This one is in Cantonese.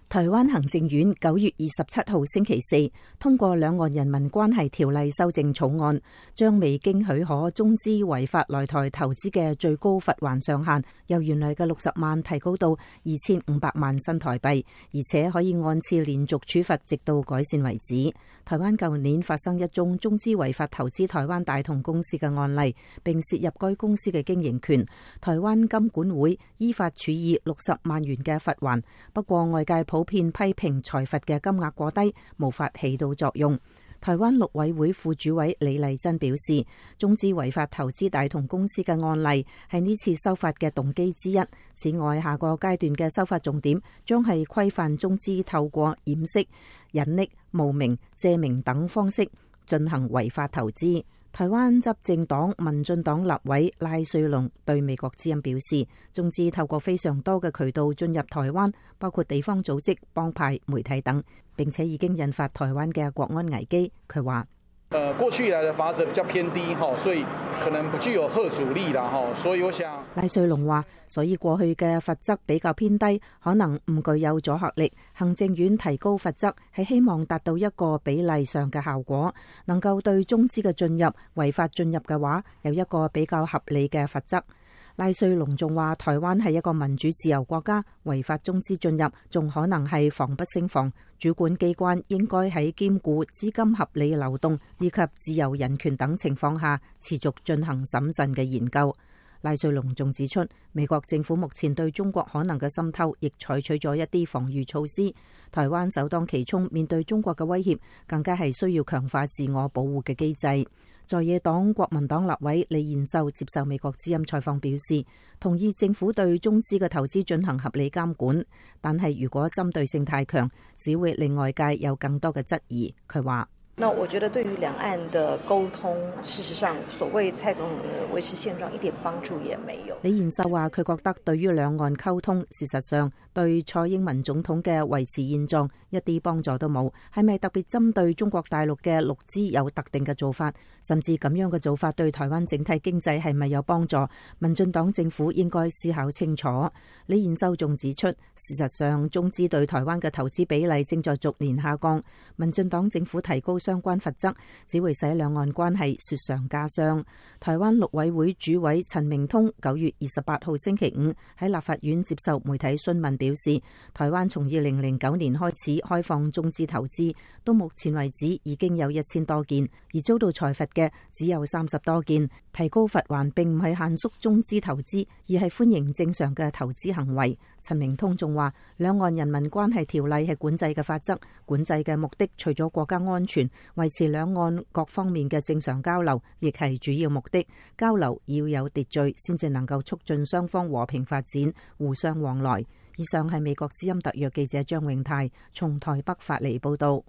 台灣行政院9月27號星期四通過兩岸人民關係條例修正草案，將未經許可中資違法來台投資嘅最高罰鍰上限由原來嘅60萬提高到2500萬新台幣，而且可以按次連續處罰直到改善為止。台灣舊年發生一宗中資違法投資台灣大同公司嘅案例，並涉入該公司嘅經營權，台灣金管會依法處以60萬元嘅罰鍰。不過外界普遍批評裁罰嘅金額過低，無法起到作用。台灣陸委會副主委李麗珍表示，中資違法投資大同公司嘅案例係呢次修法嘅動機之一。此外，下個階段嘅修法重點將係規範中資透過掩飾、隱匿、冒名、借名等方式進行違法投資。台灣執政黨民進黨立委賴瑞隆對美國之音表示，中資透過非常多嘅渠道進入台灣，包括地方組織、幫派、媒體等，並且已經引發台灣嘅國安危機。佢話： 過去以來的罰則比較偏低，所以可能不具有嚇阻力啦，所以我想賴瑞隆話，所以過去嘅罰則比較偏低，可能唔具有阻嚇力。行政院提高罰則係希望達到一個比例上嘅效果，能夠對中資嘅進入違法進入嘅話，有一個比較合理嘅罰則。賴瑞隆仲話，台灣係一個民主自由國家，違法中資進入仲可能係防不勝防。主管機關應該喺兼顧資金合理流動以及自由人權等情況下，持續進行審慎嘅研究。賴瑞隆仲指出，美國政府目前對中國可能嘅滲透亦採取咗一啲防禦措施。台灣首當其衝，面對中國嘅威脅，更加係需要強化自我保護嘅機制。在野黨國民黨立委李彥秀接受美國之音採訪表示，同意政府對中資嘅投資進行合理監管，但係如果針對性太強，只會令外界有更多嘅質疑。佢話： 那我覺得對於兩岸的溝通，事實上所謂蔡總統的維持現狀一點幫助也沒有。 李彥秀話，佢覺得對於兩岸溝通，事實上對蔡英文總統嘅維持現狀一啲幫助都冇。係咪特別針對中國大陸嘅陸資有特定嘅做法，甚至咁樣嘅做法對台灣整體經濟係咪有幫助？民進黨政府應該思考清楚。李彥秀仲指出，事實上中資對台灣嘅投資比例正在逐年下降，民進黨政府提高相關罰則，只會使兩岸關係雪上加霜。台灣陸委會主委陳明通9月28號星期五喺立法院接受媒體詢問表示，台灣從2009年開始開放中資投資，到目前為止已經有1000多件，而遭到裁罰嘅只有30多件。提高罰鍰並唔係限縮中資投資，而係歡迎正常嘅投資行為。陳明通仲話，兩岸人民關係條例係管制嘅法則，管制嘅目的除咗國家安全，維持兩岸各方面嘅正常交流，亦係主要目的。交流要有秩序，先至能夠促進雙方和平發展，互相往來。以上係美國之音特約記者張永泰從台北發嚟報道。